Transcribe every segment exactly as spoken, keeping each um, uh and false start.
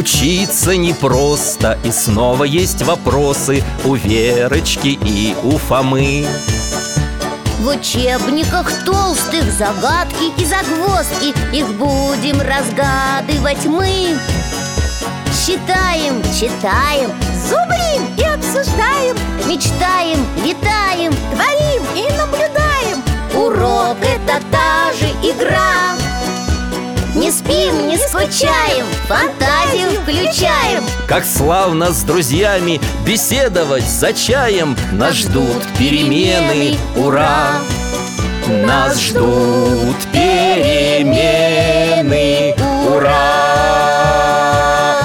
Учиться непросто, и снова есть вопросы у Верочки и у Фомы. В учебниках толстых загадки и загвоздки, их будем разгадывать мы. Считаем, читаем, зубрим и обсуждаем, мечтаем, летаем, творим и наблюдаем. Урок — это та же игра. Не спим, не скучаем, фантазию включаем. Как славно с друзьями беседовать за чаем. Нас ждут перемены, ура! Нас ждут перемены, ура!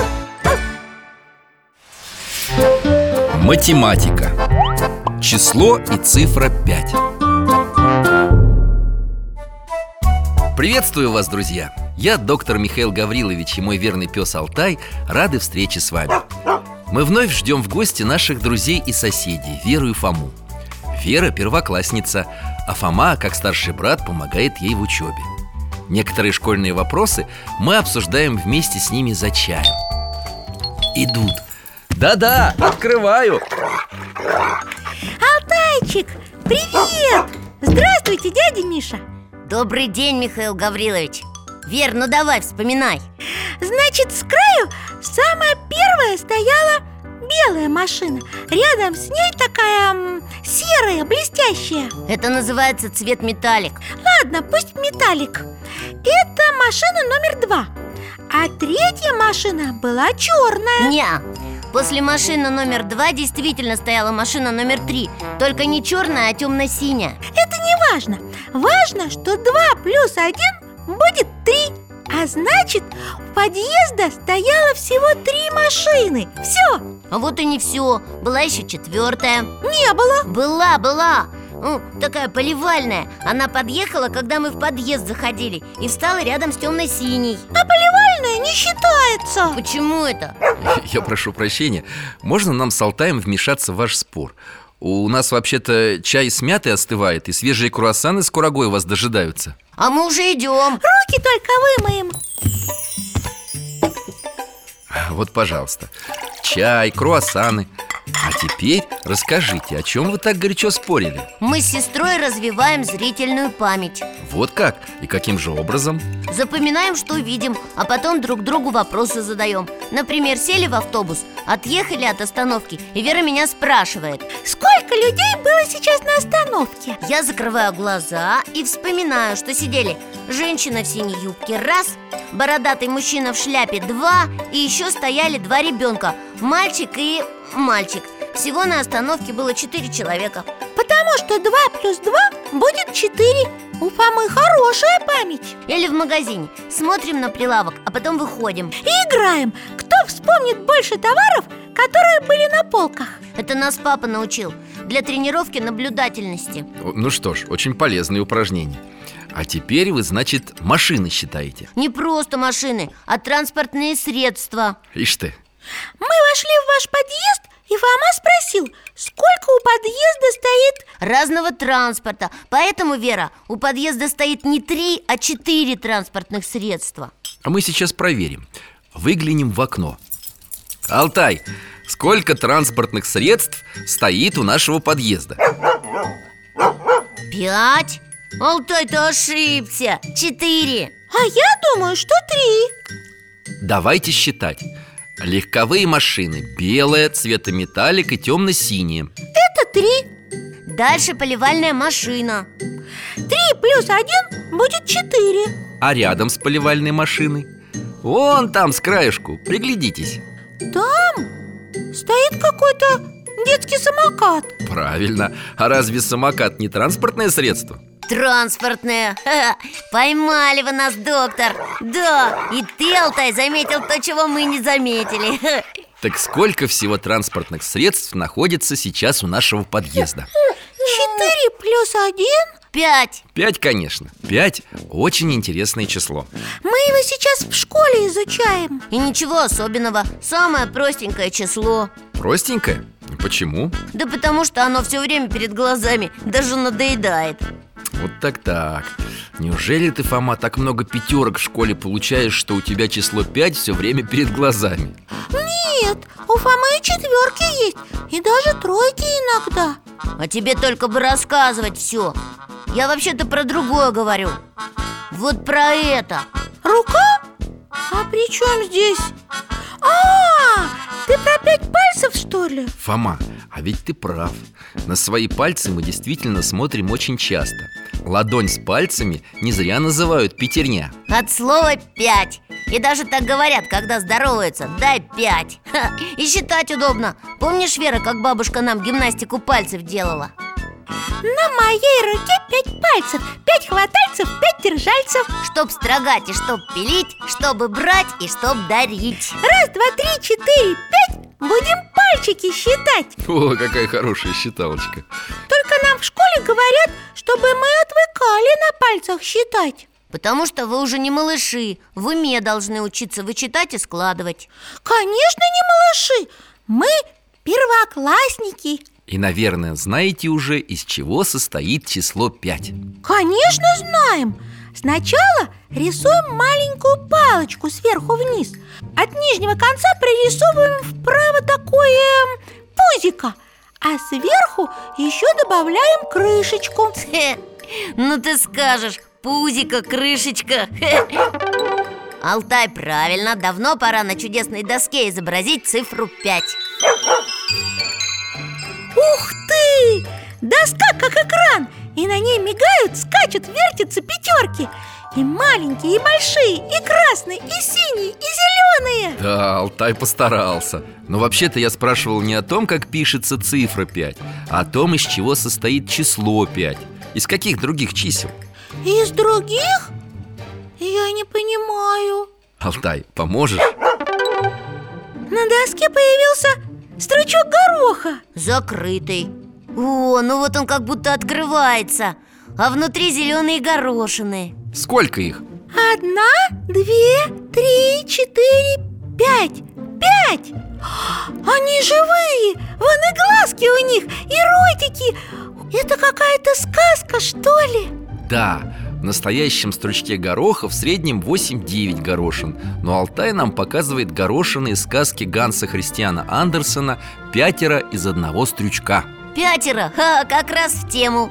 Математика. Число и цифра пять. Приветствую вас, друзья! Я доктор Михаил Гаврилович и мой верный пес Алтай рады встрече с вами. Мы вновь ждем в гости наших друзей и соседей Веру и Фому. Вера первоклассница, а Фома, как старший брат, помогает ей в учебе. Некоторые школьные вопросы мы обсуждаем вместе с ними за чаем. Идут. Да-да, открываю. Алтайчик, привет! Здравствуйте, дядя Миша. Добрый день, Михаил Гаврилович. Вер, ну давай, вспоминай. Значит, с краю самая первая стояла белая машина. Рядом с ней такая м, серая, блестящая. Это называется цвет металлик. Ладно, пусть металлик. Это машина номер два. А третья машина была черная. Не, после машины номер два действительно стояла машина номер три. Только не черная, а темно-синяя. Это не важно. Важно, что два плюс один будет три. А значит, у подъезда стояло всего три машины. Все. А вот и не все. Была еще четвертая. Не было. Была, была. Ну, такая поливальная. Она подъехала, когда мы в подъезд заходили, и встала рядом с темно-синей. А поливальная не считается. Почему это? Я прошу прощения, можно нам с Алтаем вмешаться в ваш спор? У нас вообще-то чай с мятой остывает, и свежие круассаны с курагой вас дожидаются. А мы уже идем. Руки только вымоем. Вот, пожалуйста, чай, круассаны. А теперь расскажите, о чем вы так горячо спорили? Мы с сестрой развиваем зрительную память. Вот как? И каким же образом? Запоминаем, что видим, а потом друг другу вопросы задаем. Например, сели в автобус, отъехали от остановки, и Вера меня спрашивает: сколько людей было сейчас на остановке? Я закрываю глаза и вспоминаю, что сидели женщина в синей юбке — раз, бородатый мужчина в шляпе — два, и еще стояли два ребенка — мальчик и мальчик. Всего на остановке было четыре человека. Потому что два плюс два будет четыре. У Фомы хорошая память. Или в магазине смотрим на прилавок, а потом выходим и играем. Кто вспомнит больше товаров, которые были на полках? Это нас папа научил для тренировки наблюдательности. Ну что ж, очень полезные упражнения. А теперь вы, значит, машины считаете? Не просто машины, а транспортные средства. Ишь ты. Мы вошли в ваш подъезд, и Фома спросил, сколько у подъезда стоит разного транспорта. Поэтому, Вера, у подъезда стоит не три, а четыре транспортных средства. А мы сейчас проверим. Выглянем в окно. Алтай, сколько транспортных средств стоит у нашего подъезда? Пять. Алтай, ты ошибся. Четыре. А я думаю, что три. Давайте считать. Легковые машины: белая, цвета металлик и темно-синие. Это три. Дальше поливальная машина. Три плюс один будет четыре. А рядом с поливальной машиной? Вон там, с краешку, приглядитесь. Там стоит какой-то детский самокат. Правильно. А разве самокат не транспортное средство? Транспортное. Ха-ха. Поймали вы нас, доктор. Да, и ты, Алтай, заметил то, чего мы не заметили. Так сколько всего транспортных средств находится сейчас у нашего подъезда? Четыре плюс один? Пять. Пять, конечно. Пять – очень интересное число. Мы его сейчас в школе изучаем. И ничего особенного. Самое простенькое число. Простенькое? Почему? Да потому что оно все время перед глазами, даже надоедает. Вот так-так. Неужели ты, Фома, так много пятерок в школе получаешь, что у тебя число пять все время перед глазами? Нет, у Фомы и четверки есть, и даже тройки иногда. А тебе только бы рассказывать все. Я вообще-то про другое говорю. Вот про это. Рука? А при чем здесь? А, ты про пять пальцев, что ли? Фома, а ведь ты прав. На свои пальцы мы действительно смотрим очень часто. Ладонь с пальцами не зря называют пятерня. От слова пять. И даже так говорят, когда здороваются: дай пять. Ха, и считать удобно. Помнишь, Вера, как бабушка нам гимнастику пальцев делала? На моей руке пять пальцев, пять хватальцев, пять держальцев. Чтоб строгать и чтоб пилить, чтобы брать и чтоб дарить. Раз, два, три, четыре, пять. Будем пальчики считать. О, какая хорошая считалочка. Только нам в школе говорят, чтобы мы отвыкали на пальцах считать. Потому что вы уже не малыши. В уме должны учиться вычитать и складывать. Конечно, не малыши. Мы первоклассники. И, наверное, знаете уже, из чего состоит число пять. Конечно, знаем. Сначала рисуем маленькую палочку сверху вниз. От нижнего конца пририсовываем вправо такое пузико, а сверху еще добавляем крышечку. Хе, ну ты скажешь, пузико, крышечка. Хе. Алтай, правильно, давно пора на чудесной доске изобразить цифру пять. Ух ты! Доска как экран, и на ней мигают, скачут, вертятся пятерки. И маленькие, и большие, и красные, и синие, и зеленые. Да, Алтай постарался. Но вообще-то я спрашивал не о том, как пишется цифра пять, а о том, из чего состоит число пять. Из каких других чисел? Из других? Я не понимаю. Алтай, поможешь? На доске появился стручок гороха. Закрытый. О, ну вот он как будто открывается. А внутри зеленые горошины. Сколько их? Одна, две, три, четыре, пять. Пять! Они живые! Вон и глазки у них, и ротики. Это какая-то сказка, что ли? Да, в настоящем стручке гороха в среднем восемь-девять горошин. Но Алтай нам показывает горошины из сказки Ганса Христиана Андерсена «Пятеро из одного стручка». Пятеро, ха, как раз в тему.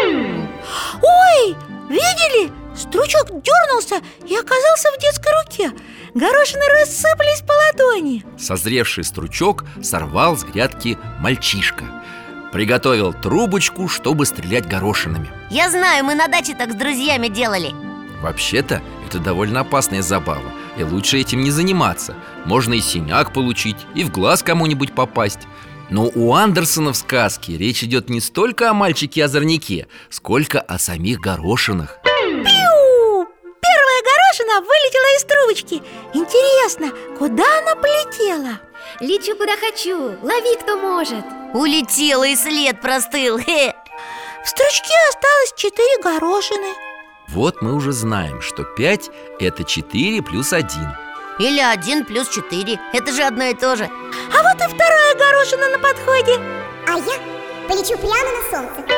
Ой, видели? Стручок дернулся и оказался в детской руке. Горошины рассыпались по ладони. Созревший стручок сорвал с грядки мальчишка. Приготовил трубочку, чтобы стрелять горошинами. Я знаю, мы на даче так с друзьями делали. Вообще-то это довольно опасная забава, и лучше этим не заниматься. Можно и синяк получить, и в глаз кому-нибудь попасть. Но у Андерсена в сказке речь идет не столько о мальчике-озорнике, сколько о самих горошинах. Пиу! Первая горошина вылетела из трубочки. Интересно, куда она полетела? Лечу куда хочу, лови кто может. Улетела и след простыл. Хе. В стручке осталось четыре горошины. Вот мы уже знаем, что пять – это четыре плюс один. Или один плюс четыре. Это же одно и то же. А вот и вторая горошина на подходе. А я полечу прямо на солнце.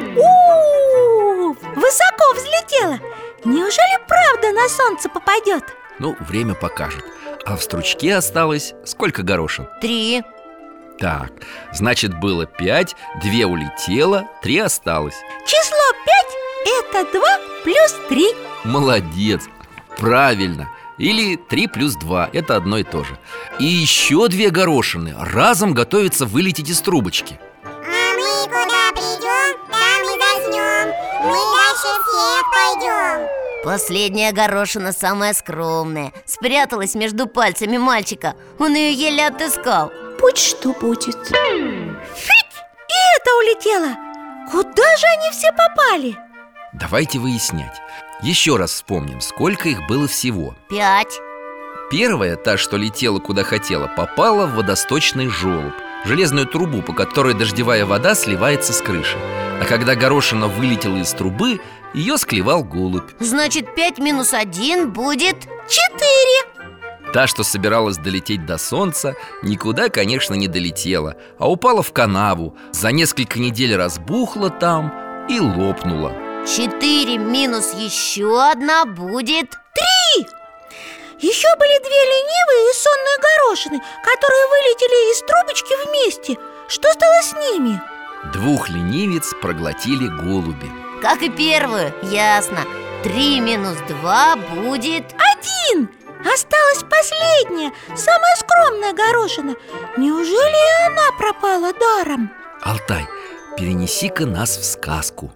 У-у-у! Высоко взлетела. Неужели правда на солнце попадет? Ну, время покажет. А в стручке осталось сколько горошин? Три. Так, значит, было пять, две улетело, три осталось. Число пять – это два плюс три. Молодец, правильно. Или три плюс два, это одно и то же. И еще две горошины разом готовятся вылететь из трубочки. А мы куда придем, там и заснем. Мы дальше всех пойдем. Последняя горошина самая скромная. Спряталась между пальцами мальчика. Он ее еле отыскал. Будь что будет. Фить! И это улетело. Куда же они все попали? Давайте выяснять. Еще раз вспомним, сколько их было всего. Пять. Первая, та, что летела куда хотела, попала в водосточный желоб, железную трубу, по которой дождевая вода сливается с крыши. А когда горошина вылетела из трубы, ее склевал голубь. Значит, пять минус один будет... Четыре. Та, что собиралась долететь до солнца, никуда, конечно, не долетела, а упала в канаву, за несколько недель разбухла там и лопнула. Четыре минус еще одна будет... Три! Еще были две ленивые и сонные горошины, которые вылетели из трубочки вместе. Что стало с ними? Двух ленивец проглотили голуби. Как и первую, ясно. Три минус два будет... Один! Осталась последняя, самая скромная горошина. Неужели и она пропала даром? Алтай, перенеси-ка нас в сказку.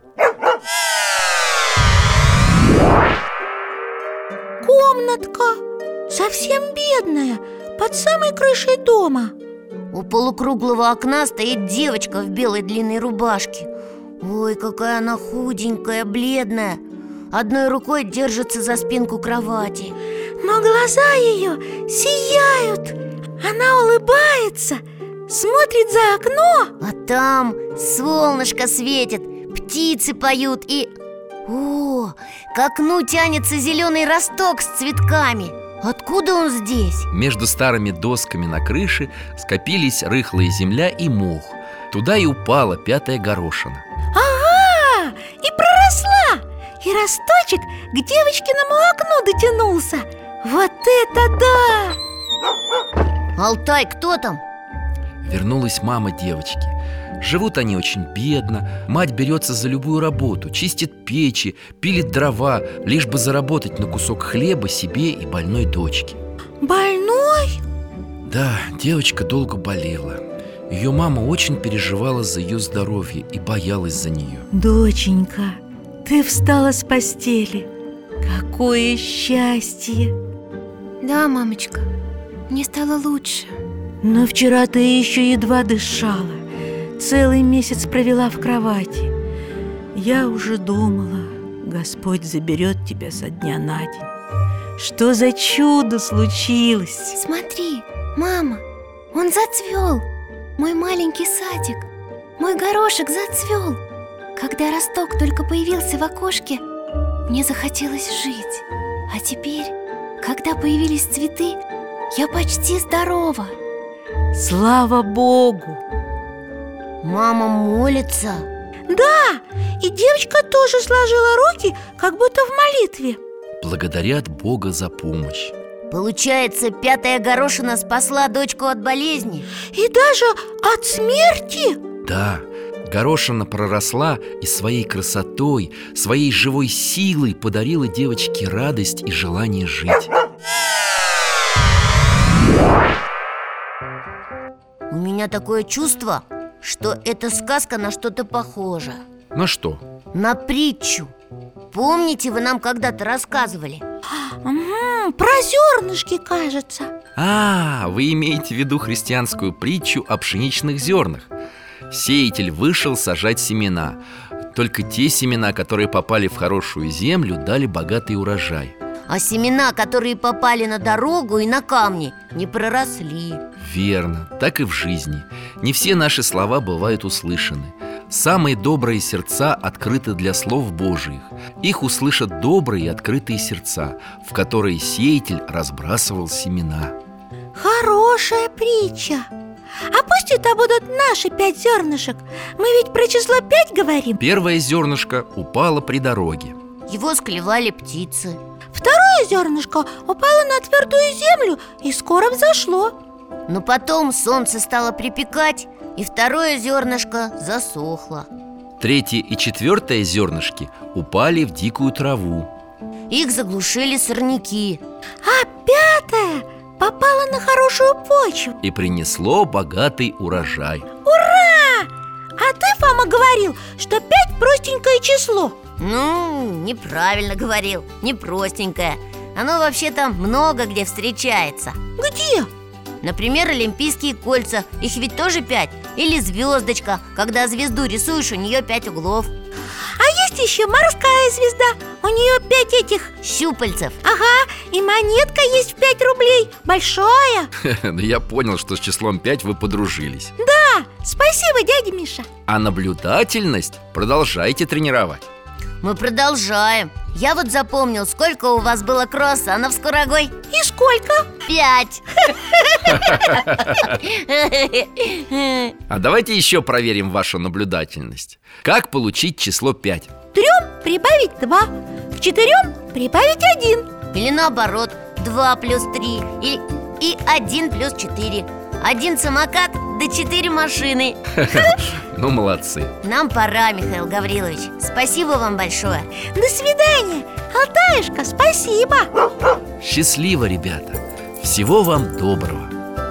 Комнатка, совсем бедная, под самой крышей дома. У полукруглого окна стоит девочка в белой длинной рубашке. Ой, какая она худенькая, бледная. Одной рукой держится за спинку кровати. Но глаза ее сияют. Она улыбается, смотрит за окно. А там солнышко светит, птицы поют и... О, к окну тянется зеленый росток с цветками. Откуда он здесь? Между старыми досками на крыше скопились рыхлая земля и мох. Туда и упала пятая горошина. Ага, и проросла. И росточек к девочкиному окну дотянулся. Вот это да! Алтай, кто там? Вернулась мама девочки. Живут они очень бедно. Мать берется за любую работу, чистит печи, пилит дрова, лишь бы заработать на кусок хлеба себе и больной дочке. Больной? Да, девочка долго болела. Ее мама очень переживала за ее здоровье и боялась за нее. Доченька, ты встала с постели. Какое счастье! Да, мамочка, мне стало лучше. Но вчера ты еще едва дышала. Целый месяц провела в кровати. Я уже думала, Господь заберет тебя со дня на день. Что за чудо случилось? Смотри, мама, он зацвел. Мой маленький садик, мой горошек зацвел. Когда росток только появился в окошке, мне захотелось жить. А теперь, когда появились цветы, я почти здорова. Слава Богу! Мама молится. Да, и девочка тоже сложила руки, как будто в молитве. Благодарят Бога за помощь. Получается, пятая горошина спасла дочку от болезни. И даже от смерти? Да, горошина проросла и своей красотой, своей живой силой подарила девочке радость и желание жить. У меня такое чувство, что эта сказка на что-то похожа. На что? На притчу. Помните, вы нам когда-то рассказывали? Угу, про зернышки, кажется. А, вы имеете в виду христианскую притчу о пшеничных зернах. Сеятель вышел сажать семена. Только те семена, которые попали в хорошую землю, дали богатый урожай. А семена, которые попали на дорогу и на камни, не проросли. Верно, так и в жизни. Не все наши слова бывают услышаны. Самые добрые сердца открыты для слов Божиих. Их услышат добрые и открытые сердца, в которые сеятель разбрасывал семена. Хорошая притча. А пусть это будут наши пять зернышек. Мы ведь про число пять говорим. Первое зернышко упало при дороге. Его склевали птицы. Второе зернышко упало на твердую землю и скоро взошло. Но потом солнце стало припекать, и второе зернышко засохло. Третье и четвертое зернышки упали в дикую траву. Их заглушили сорняки. А пятое попало на хорошую почву И принесло богатый урожай. Ура! А ты, Фома, говорил, что пять простенькое число. Ну, неправильно говорил, не простенькое. Оно вообще-то много где встречается. Где? Например, олимпийские кольца, их ведь тоже пять. Или звездочка, когда звезду рисуешь, у нее пять углов. А есть еще морская звезда, у нее пять этих Щупальцев. Ага, и монетка есть в пять рублей, большая. Я понял, что с числом пять вы подружились. Да, спасибо, дядя Миша. А наблюдательность продолжайте тренировать. Мы продолжаем. Я вот запомнил, сколько у вас было круассанов с курагой. И сколько? Пять. А давайте еще проверим вашу наблюдательность. Как получить число пять? Трем прибавить два, к четырем прибавить один. Или наоборот, два плюс три и, и один плюс четыре. Один самокат, да четыре машины. Ну, молодцы. Нам пора, Михаил Гаврилович. Спасибо вам большое. До свидания, Алтаюшка, спасибо. Счастливо, ребята. Всего вам доброго.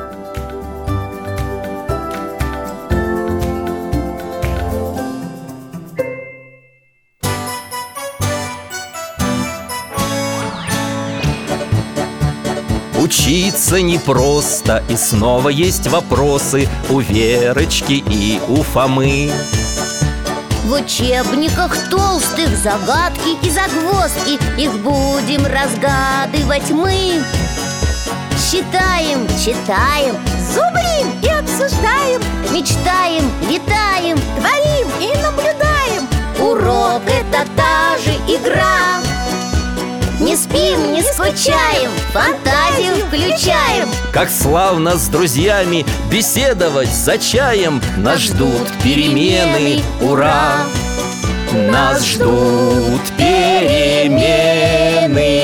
Учиться непросто, и снова есть вопросы у Верочки и у Фомы. В учебниках толстых загадки и загвоздки, их будем разгадывать мы. Считаем, читаем, Зубрим и обсуждаем, мечтаем, летаем, творим и наблюдаем. урок — это та же игра. Не спим, не скучаем, фантазию включаем. Как славно с друзьями беседовать за чаем. Нас ждут перемены, ура! Нас ждут перемены.